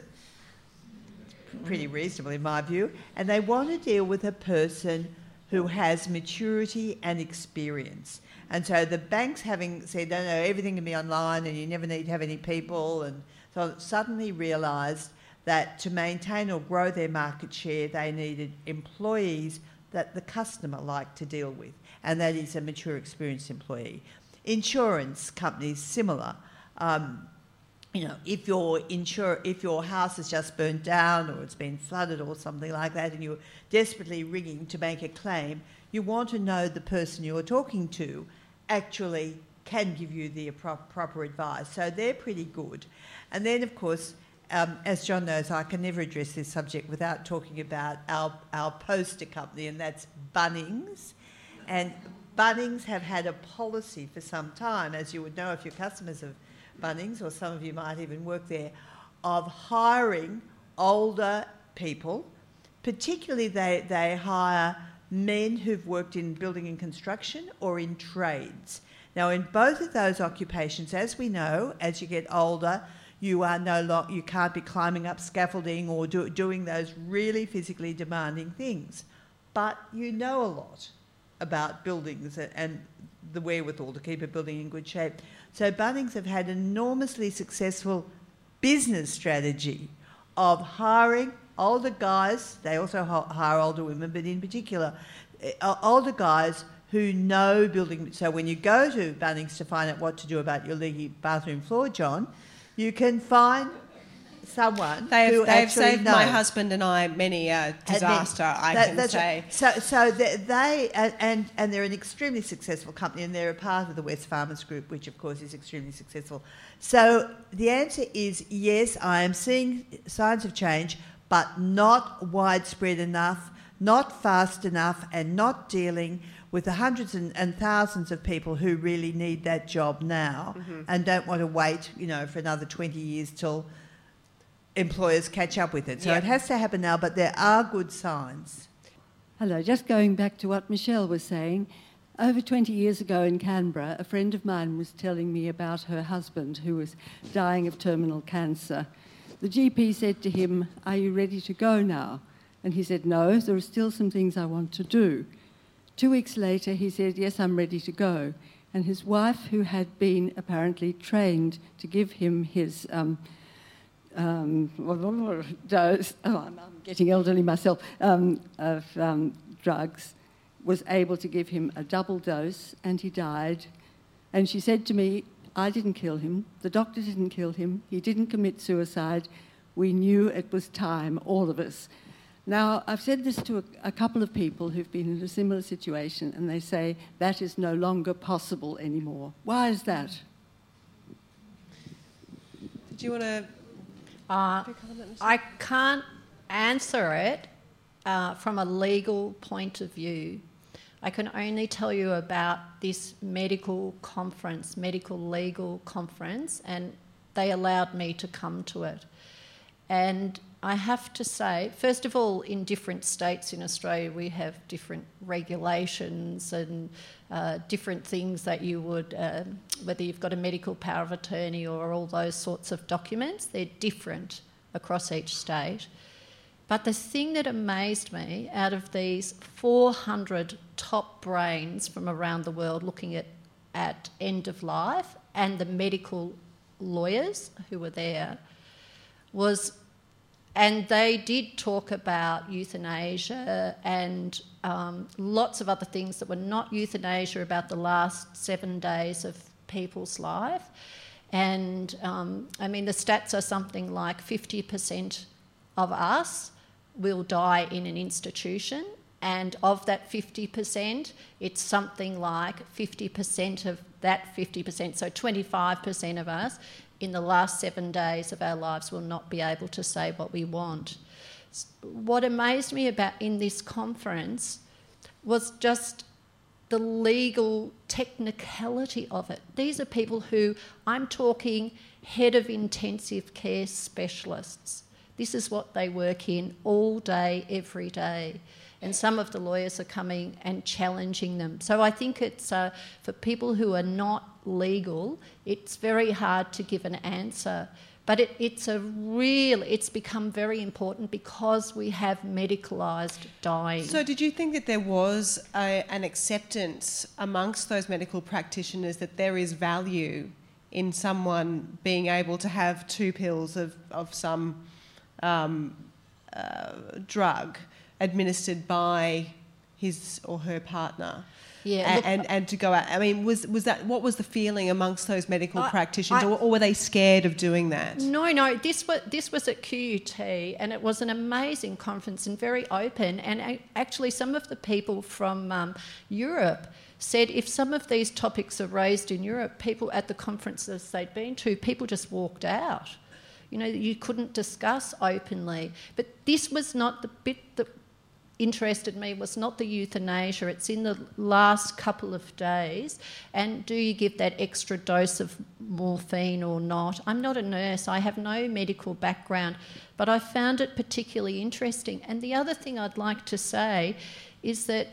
pretty reasonable in my view, and they want to deal with a person who has maturity and experience. And so the banks, having said, no, everything can be online and you never need to have any people, and so suddenly realised that to maintain or grow their market share, they needed employees that the customer liked to deal with, and that is a mature, experienced employee. Insurance companies, similar. If your house has just burnt down or it's been flooded or something like that and you're desperately ringing to make a claim, you want to know the person you're talking to actually can give you the proper advice. So they're pretty good. And then, of course, as John knows, I can never address this subject without talking about our poster company, and that's Bunnings. And Bunnings have had a policy for some time, as you would know if you're customers of Bunnings, or some of you might even work there, of hiring older people. Particularly they hire men who've worked in building and construction or in trades. Now, in both of those occupations, as we know, as you get older, you can't be climbing up scaffolding or doing those really physically demanding things. But you know a lot about buildings and the wherewithal to keep a building in good shape. So Bunnings have had an enormously successful business strategy of hiring older guys. They also hire older women, but in particular, older guys who know building. So when you go to Bunnings to find out what to do about your leaky bathroom floor, John, you can find someone who they've saved my husband and I many a disaster, I can say. Right. So they and they're an extremely successful company, and they're a part of the Wesfarmers Group, which of course is extremely successful. So the answer is yes, I am seeing signs of change, but not widespread enough, not fast enough, and not dealing with the hundreds and thousands of people who really need that job now and don't want to wait, for another 20 years till employers catch up with it. So it has to happen now, but there are good signs. Hello, just going back to what Michelle was saying. Over 20 years ago in Canberra, a friend of mine was telling me about her husband who was dying of terminal cancer. The GP said to him, "Are you ready to go now?" And he said, "No, there are still some things I want to do." 2 weeks later, he said, "Yes, I'm ready to go." And his wife, who had been apparently trained to give him his dose, I'm getting elderly myself, of drugs, was able to give him a double dose, and he died And she said to me, I didn't kill him, the doctor didn't kill him, he didn't commit suicide. We knew it was time, all of us. Now, I've said this to a couple of people who've been in a similar situation, and they say that is no longer possible anymore. Why is that? Did you want to... I can't answer it from a legal point of view. I can only tell you about this medical legal conference, and they allowed me to come to it. And I have to say, first of all, in different states in Australia, we have different regulations and different things that you would, whether you've got a medical power of attorney or all those sorts of documents, they're different across each state. But the thing that amazed me, out of these 400 top brains from around the world looking at end of life and the medical lawyers who were there, was, and they did talk about euthanasia and lots of other things that were not euthanasia about the last 7 days of people's life. And I mean, the stats are something like 50% of us will die in an institution, and of that 50%, it's something like 50% of that 50%, so 25% of us in the last 7 days of our lives will not be able to say what we want. What amazed me about in this conference was just the legal technicality of it. These are people who, I'm talking head of intensive care specialists. This is what they work in all day, every day. And some of the lawyers are coming and challenging them. So I think it's, for people who are not legal, it's very hard to give an answer. But it's become very important because we have medicalised dying. So did you think that there was an acceptance amongst those medical practitioners that there is value in someone being able to have 2 pills of some drug administered by his or her partner? Yeah, and to go out. I mean, was that, what was the feeling amongst those medical practitioners, or were they scared of doing that? No. This was at QUT, and it was an amazing conference and very open. And actually, some of the people from Europe said if some of these topics are raised in Europe, people at the conferences they'd been to, people just walked out. You know, you couldn't discuss openly. But this was not the bit that interested me, was not the euthanasia. It's in the last couple of days. And do you give that extra dose of morphine or not? I'm not a nurse. I have no medical background. But I found it particularly interesting. And the other thing I'd like to say is that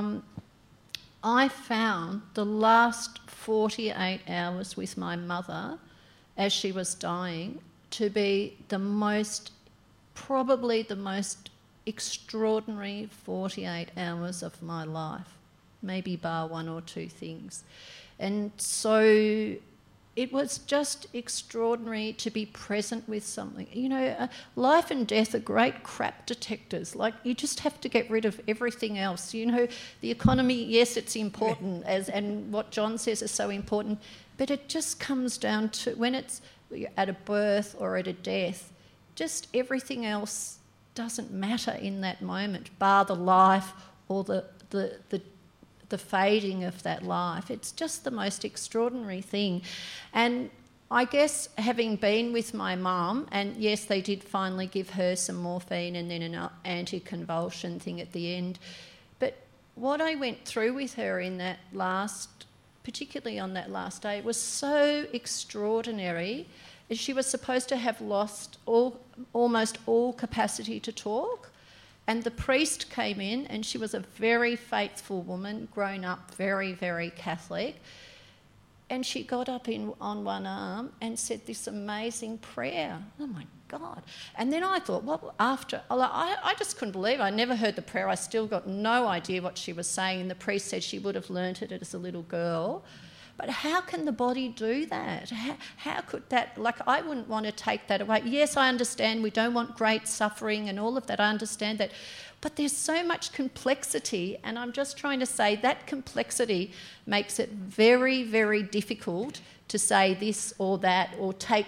I found the last 48 hours with my mother as she was dying to be probably the most extraordinary 48 hours of my life, maybe bar 1 or 2 things. And so it was just extraordinary to be present with something. You know, life and death are great crap detectors. Like, you just have to get rid of everything else. You know, the economy, yes, it's important, and what John says is so important, but it just comes down to when it's at a birth or at a death, just everything else doesn't matter in that moment, bar the life or the fading of that life. It's just the most extraordinary thing. And I guess having been with my mum, and yes, they did finally give her some morphine and then an anti-convulsion thing at the end, but what I went through with her in that particularly on that last day, was so extraordinary. She was supposed to have lost almost all capacity to talk. And the priest came in, and she was a very faithful woman, grown up very, very Catholic. And she got up on one arm and said this amazing prayer. Oh, my God. And then I thought, well, I just couldn't believe it. I never heard the prayer. I still got no idea what she was saying. And the priest said she would have learnt it as a little girl. But how can the body do that? How could that... Like, I wouldn't want to take that away. Yes, I understand we don't want great suffering and all of that. I understand that. But there's so much complexity, and I'm just trying to say that complexity makes it very, very difficult to say this or that, or take.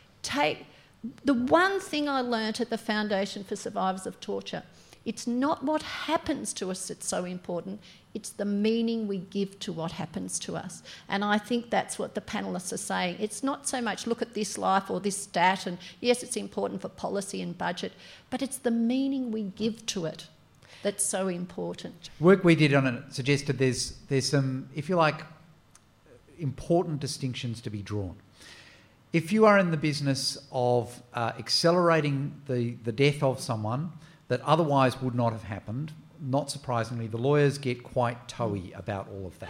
The one thing I learnt at the Foundation for Survivors of Torture, it's not what happens to us that's so important, it's the meaning we give to what happens to us. And I think that's what the panellists are saying. It's not so much look at this life or this stat, and yes, it's important for policy and budget, but it's the meaning we give to it that's so important. Work we did on it suggested there's some, if you like, important distinctions to be drawn. If you are in the business of accelerating the death of someone that otherwise would not have happened, not surprisingly, the lawyers get quite toey about all of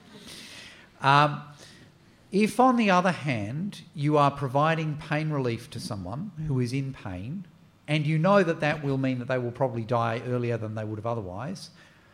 that. If, on the other hand, you are providing pain relief to someone who is in pain, and you know that that will mean that they will probably die earlier than they would have otherwise,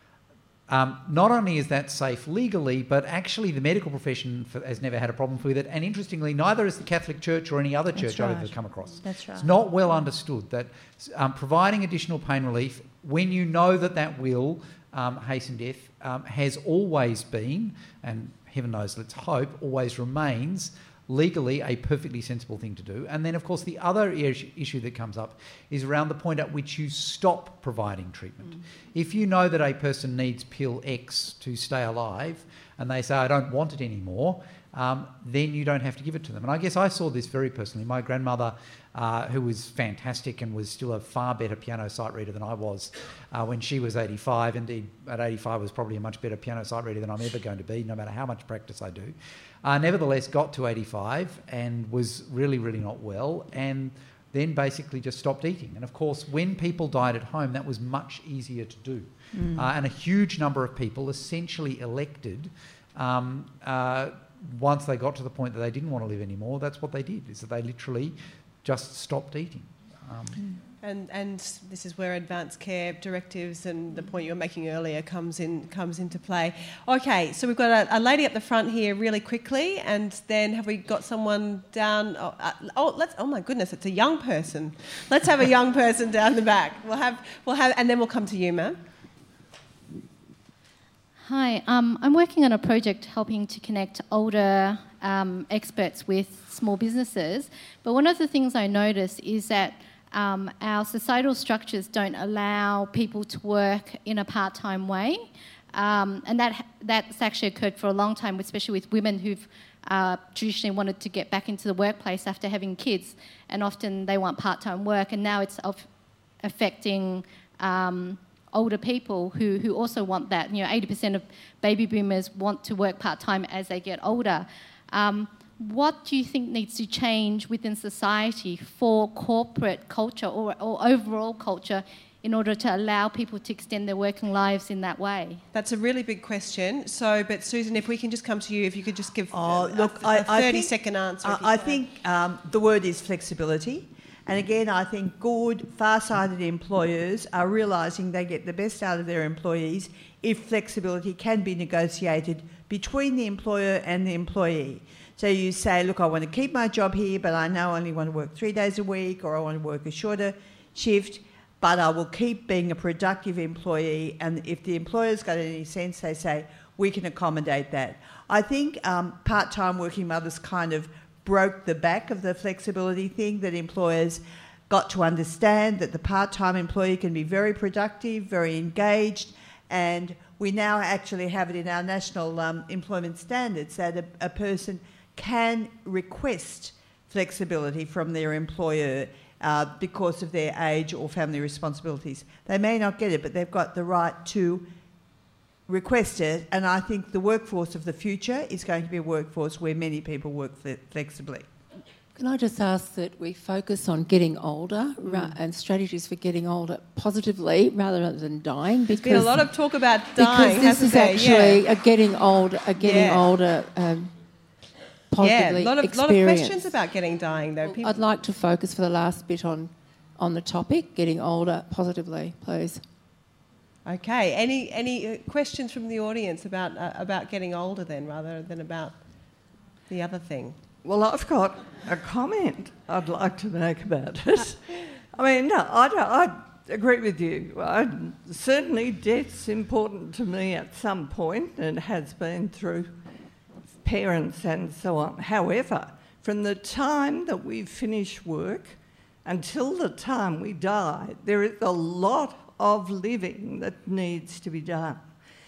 not only is that safe legally, but actually the medical profession has never had a problem with it. And interestingly, neither has the Catholic Church or any other church I've ever come across. That's right. It's not well understood that providing additional pain relief, when you know that that will hasten death, has always been, and heaven knows, let's hope, always remains legally a perfectly sensible thing to do. And then, of course, the other issue that comes up is around the point at which you stop providing treatment. If you know that a person needs pill X to stay alive and they say, I don't want it anymore, then you don't have to give it to them. And I guess I saw this very personally. My grandmother, who was fantastic and was still a far better piano sight reader than I was when she was 85, indeed at 85 was probably a much better piano sight reader than I'm ever going to be, no matter how much practice I do. Nevertheless, got to 85 and was really, really not well, and then basically just stopped eating. And of course, when people died at home, that was much easier to do. And a huge number of people essentially elected, once they got to the point that they didn't want to live anymore, that's what they did, is that they literally just stopped eating. And this is where advanced care directives and the point you were making earlier comes into play. Okay, so we've got a lady at the front here really quickly, and then have we got someone down? Oh my goodness, it's a young person. Let's have a young person down the back. We'll have, and then we'll come to you, ma'am. Hi, I'm working on a project helping to connect older experts with small businesses. But one of the things I notice is that our societal structures don't allow people to work in a part-time way. And that's actually occurred for a long time, especially with women who've traditionally wanted to get back into the workplace after having kids. And often they want part-time work, and now it's affecting older people who also want that. 80% of baby boomers want to work part-time as they get older. What do you think needs to change within society for corporate culture or overall culture in order to allow people to extend their working lives in that way? That's a really big question. So, but Susan, if we can just come to you, if you could just give a 30-second answer. I think the word is flexibility. And again, I think good, far-sighted employers are realising they get the best out of their employees if flexibility can be negotiated between the employer and the employee. So you say, look, I want to keep my job here, but I now only want to work 3 days a week, or I want to work a shorter shift, but I will keep being a productive employee. And if the employer's got any sense, they say, we can accommodate that. I think part-time working mothers kind of broke the back of the flexibility thing, that employers got to understand that the part-time employee can be very productive, very engaged, and we now actually have it in our national employment standards that a person can request flexibility from their employer because of their age or family responsibilities. They may not get it, but they've got the right to request it, and I think the workforce of the future is going to be a workforce where many people work flexibly. Can I just ask that we focus on getting older and strategies for getting older positively rather than dying? Because there's been a lot of talk about dying, because this is actually a getting older positively a lot of questions about dying, though. I'd like to focus for the last bit on the topic, getting older positively, please. Okay. Any questions from the audience about getting older then, rather than about the other thing? Well, I've got a comment I'd like to make about it. I mean, no, agree with you. Certainly death's important to me at some point, and has been through parents and so on. However, from the time that we finish work until the time we die, there is a lot of living that needs to be done.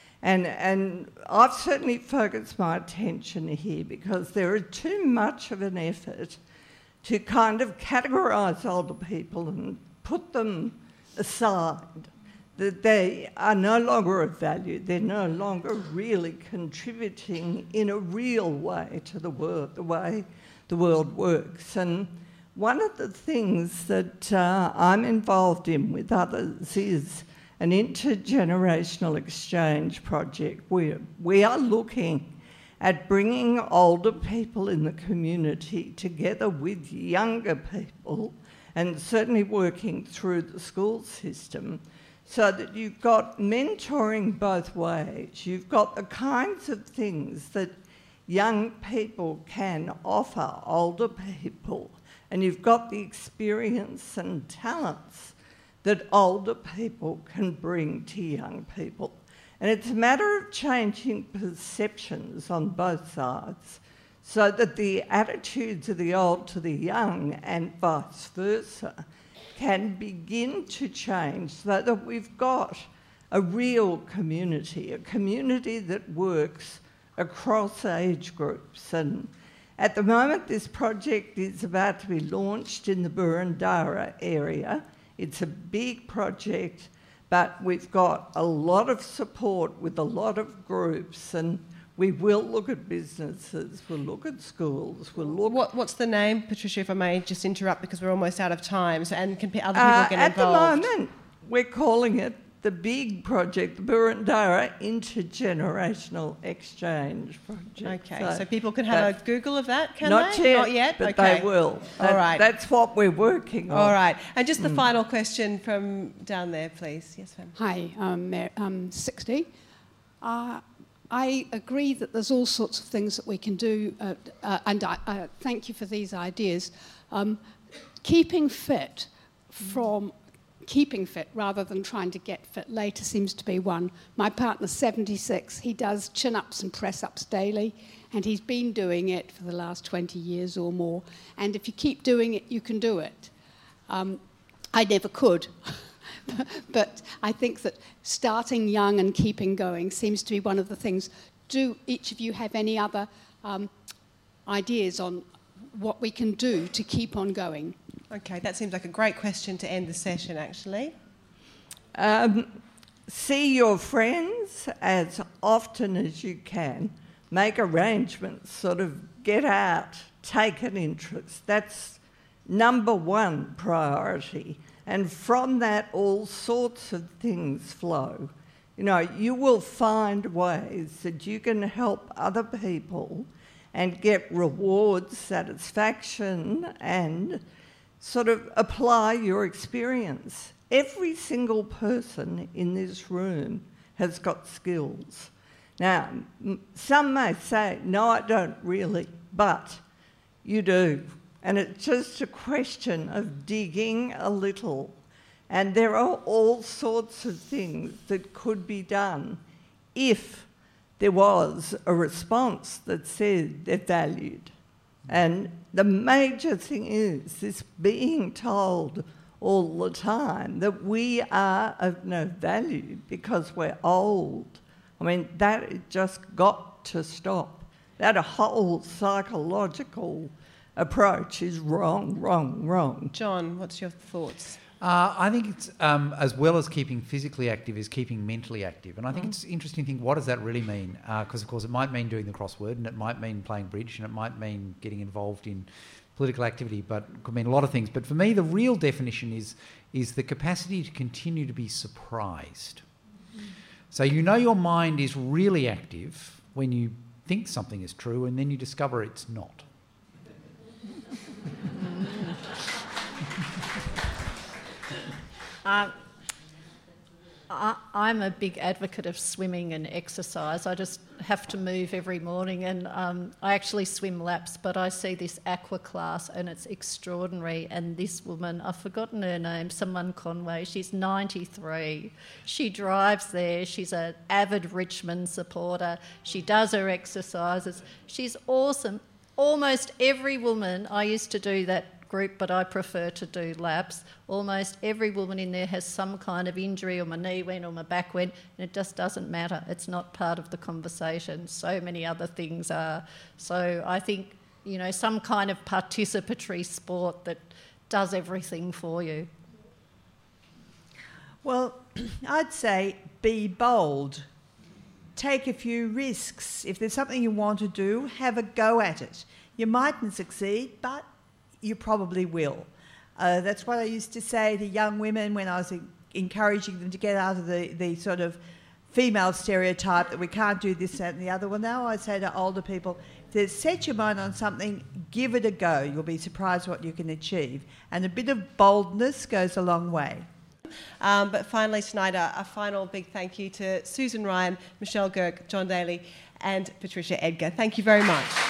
And I've certainly focused my attention here because there is too much of an effort to kind of categorise older people and put them aside, that they are no longer of value, they're no longer really contributing in a real way to the way the world works. And one of the things that I'm involved in with others is an intergenerational exchange project where we are looking at bringing older people in the community together with younger people, and certainly working through the school system, so that you've got mentoring both ways. You've got the kinds of things that young people can offer older people, and you've got the experience and talents that older people can bring to young people. And it's a matter of changing perceptions on both sides so that the attitudes of the old to the young and vice versa can begin to change, so that we've got a real community, a community that works across age groups. And at the moment, this project is about to be launched in the Burundara area. It's a big project, but we've got a lot of support with a lot of groups, and we will look at businesses, we'll look at schools, we'll look... What's the name, Patricia, if I may just interrupt, because we're almost out of time, so, and can other people get involved? At the moment, we're calling it the big project, the Burundara Intergenerational Exchange Project. Okay, so people can have a Google of that, can not they? Yet, not yet, but okay. they will. All right. That's what we're working on. All right, and just the final question from down there, please. Yes, ma'am. Hi, I'm 60. I agree that there's all sorts of things that we can do, and I thank you for these ideas. Keeping fit rather than trying to get fit later seems to be one. My partner's 76. He does chin-ups and press-ups daily, and he's been doing it for the last 20 years or more. And if you keep doing it, you can do it. I never could. But I think that starting young and keeping going seems to be one of the things. Do each of you have any other ideas on what we can do to keep on going? Okay, that seems like a great question to end the session, actually. See your friends as often as you can. Make arrangements, sort of get out, take an interest. That's number one priority. And from that, all sorts of things flow. You know, you will find ways that you can help other people and get rewards, satisfaction, and sort of apply your experience. Every single person in this room has got skills. Now, some may say, no, I don't really, but you do. And it's just a question of digging a little. And there are all sorts of things that could be done if there was a response that said they're valued. And the major thing is this being told all the time that we are of no value because we're old. I mean, that just got to stop. That whole psychological approach is wrong. John, what's your thoughts? I think it's, as well as keeping physically active, is keeping mentally active. And I think it's an interesting thing, what does that really mean? Because, of course, it might mean doing the crossword, and it might mean playing bridge, and it might mean getting involved in political activity, but it could mean a lot of things. But for me, the real definition is the capacity to continue to be surprised. So you know your mind is really active when you think something is true, and then you discover it's not. I'm a big advocate of swimming and exercise. I just have to move every morning, and I actually swim laps, but I see this aqua class and it's extraordinary. And this woman, I've forgotten her name, someone Conway, she's 93. She drives there. She's an avid Richmond supporter. She does her exercises. She's awesome. Almost every woman, I used to do that group, but I prefer to do laps. Almost every woman in there has some kind of injury, or my knee went or my back went, and it just doesn't matter. It's not part of the conversation. So many other things are. So I think, you know, some kind of participatory sport that does everything for you. Well, I'd say be bold. Take a few risks. If there's something you want to do, have a go at it. You mightn't succeed, but you probably will. That's what I used to say to young women when I was encouraging them to get out of the sort of female stereotype that we can't do this, that and the other. Well, now I say to older people, to set your mind on something, give it a go. You'll be surprised what you can achieve. And a bit of boldness goes a long way. But finally tonight, a final big thank you to Susan Ryan, Michelle Girk, John Daly and Patricia Edgar. Thank you very much.